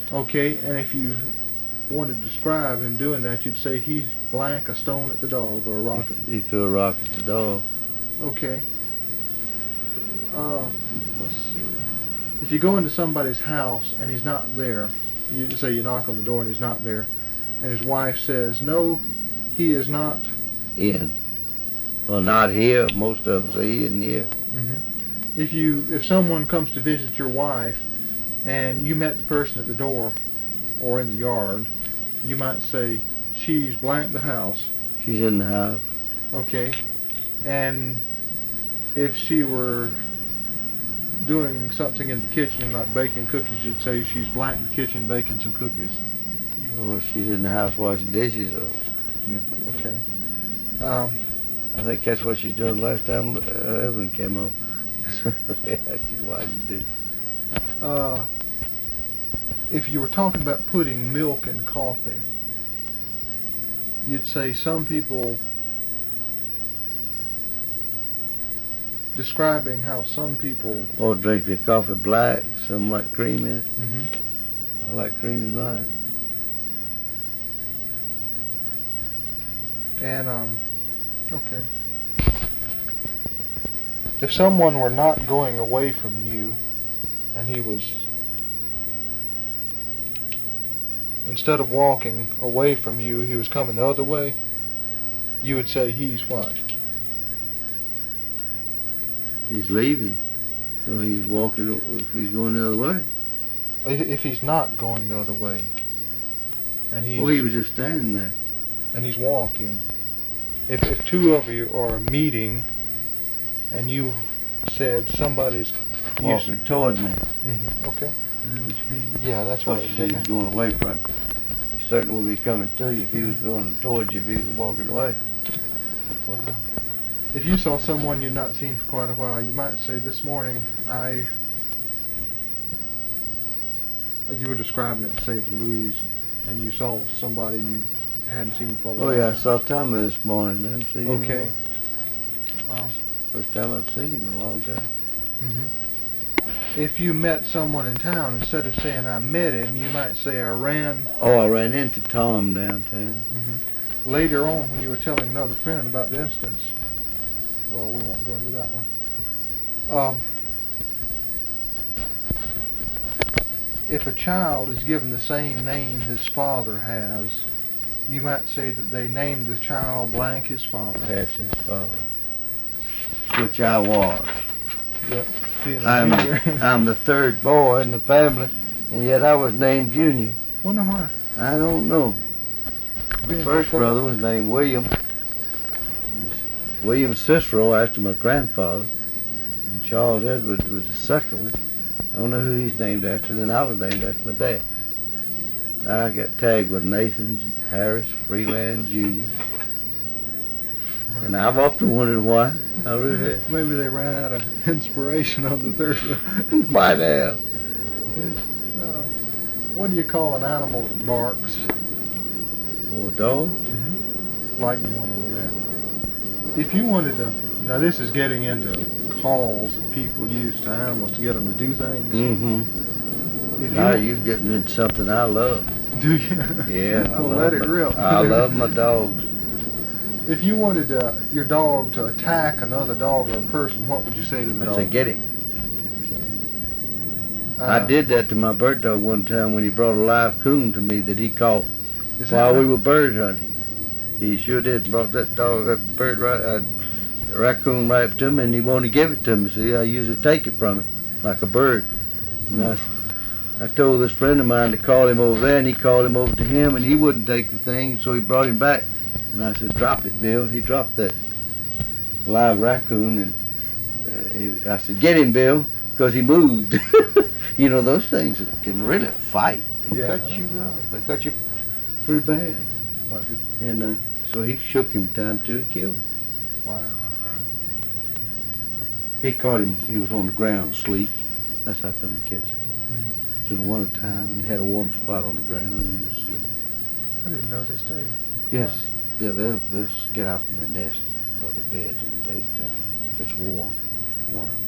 Okay, and if you wanted to describe him doing that, you'd say he's blank a stone at the dog or a He, rock at. he threw a rock at the dog. Okay. Uh, let's see. If you go into somebody's house and he's not there, you say you knock on the door and he's not there, and his wife says, "No, he is not." In. Well, not here. Most of them say he isn't here. If someone comes to visit your wife and you met the person at the door or in the yard, you might say, "She's blank the house." She's in the house. Okay. And if she were doing something in the kitchen, like baking cookies, you'd say, "She's blank the kitchen baking some cookies." Well, she's in the house washing dishes. Or Okay. I think that's what she's doing last time Evelyn came home. Yeah, she's washing dishes. If you were talking about putting milk in coffee, you'd say some people, describing how some people. Or drink their coffee black. Some like cream in it. Mm-hmm. I like cream in mine. And okay. If someone were not going away from you, and he was, instead of walking away from you, he was coming the other way, you would say he's what? He's leaving. So he's walking, if he's going the other way. If he's not going the other way, and he's, Well, he was just standing there. and he's walking. If two of you are meeting, and you said somebody's Walking toward me. Okay. You know what you mean? Yeah, that's what I was He's getting at. going away from you. He certainly would be coming to you if he was going towards you, if he was walking away. Well, if you saw someone you'd not seen for quite a while, you might say, "This morning you were describing it, say to Louise, and you saw somebody you hadn't seen for a while." Oh yeah, I saw Tommy this morning. I haven't seen him in a Okay. while. First time I've seen him in a long time. If you met someone in town, instead of saying "I met him," you might say "I ran." Oh, I ran into Tom downtown. Later on, when you were telling another friend about the instance, well, we won't go into that one. If a child is given the same name his father has, you might say that they named the child blank his father. That's his father. Which I was. Yep. I'm the third boy in the family, and yet I was named Junior. Wonder why. I don't know. My Being first the third- brother was named William. William Cicero after my grandfather, and Charles Edwards was the second one. I don't know who he's named after. Then I was named after my dad. I got tagged with Nathan Harris Freeland Jr. And I've often wondered why. I really have. Maybe they ran out of inspiration on the third one. Why now? What do you call an animal that barks? Oh, a dog? Like the one over there. If you wanted to, now this is getting into calls that people use to animals to get them to do things. Mm-hmm. If Now you, you're getting into something I love. do you? Yeah, Well, let it rip. I love my dogs. If you wanted your dog to attack another dog or a person, what would you say to the I dog? say, get him. Uh, I did that to my bird dog one time when he brought a live coon to me that he caught Is while that we were bird hunting. He sure did. Brought that dog, that bird, raccoon right up to me, and he wanted to give it to me. See, I usually take it from him like a bird. And I told this friend of mine to call him over there, and he called him over to him, and he wouldn't take the thing, so he brought him back. And I said, "Drop it, Bill." He dropped that live raccoon, and I said, "Get him, Bill," because he moved. You know, those things can really fight. They Yeah. cut you up. They cut you pretty bad. And so he shook him time to and killed him. Wow. He caught him. He was on the ground asleep. That's how come to catch him. It was in the winter time, and he had a warm spot on the ground, and he was asleep. I didn't know they stayed. Yes. Yeah, they'll get out from their nest or their bed in the daytime if it's warm.